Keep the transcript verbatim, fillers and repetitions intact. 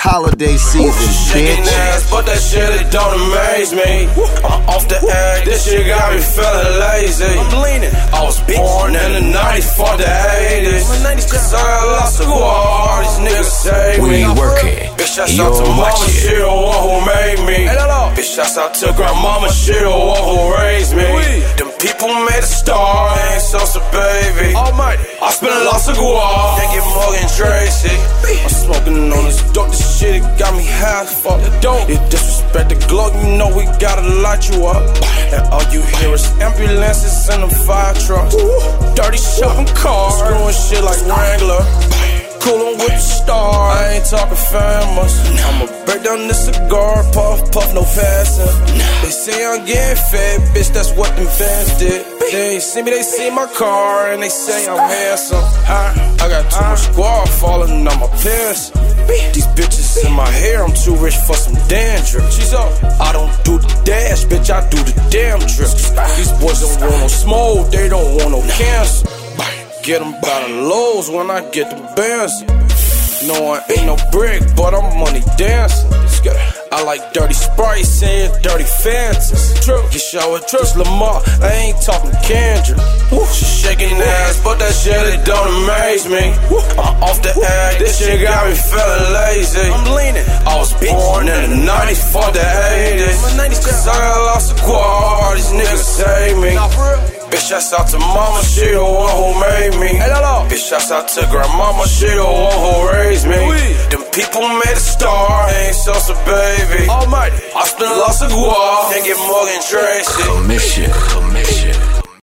holiday season, Shaking bitch. ass, but that shit, it don't amaze me. I'm off the egg, this shit got me feeling lazy. I'm leaning. I was born in the nineties, for the eighties. Cause I lost a war, these niggas save me. We working, Bitch, shouts you're out to mama, watching. she the one who made me. Bitch, shouts out to grandmama, she the one who raised me. Them people made a star, I ain't so so baby. Almighty. I spent a lot of guap, they get Morgan Tracy. I'm smoking on this dope, this shit, it got me high as fuck. It disrespect the glow, you know we gotta light you up. And all you hear is ambulances and them fire trucks. Dirty shopping cars, screwing shit like Wrangler. Coolin' with the star, I ain't talking famous. I'ma break down this cigar, puff, puff, no passing. They say I'm getting fed, bitch, that's what them fans did. They ain't see me, they see my car, and they say I'm handsome. I, I got too much squad falling on my pants. These bitches in my hair, I'm too rich for some dandruff. She's up. I don't do the dash, bitch, I do the damn drip. These boys don't want no smoke, they don't want no cancer. Get them by the lows when I get the bands. No, I ain't no brick, but I'm money dancing. I like dirty sprites and dirty fancies. True, you show it, trust Lamar, I ain't talking Kendrick. Woo. She shaking ass, but that shit, it don't amaze me. Woo. I'm off the egg, this shit got me feeling lazy. I'm leaning. I was born in the nineties, for the eighties. Cause I lost a quad, these niggas save me. Bitch, shouts out to mama, she the one who made me. Bitch, shouts out to grandmama, she the one who raised me. Them people made a star, ain't so so baby. Almighty. I spent lots of guap, and get Morgan Tracy. Commission, commission.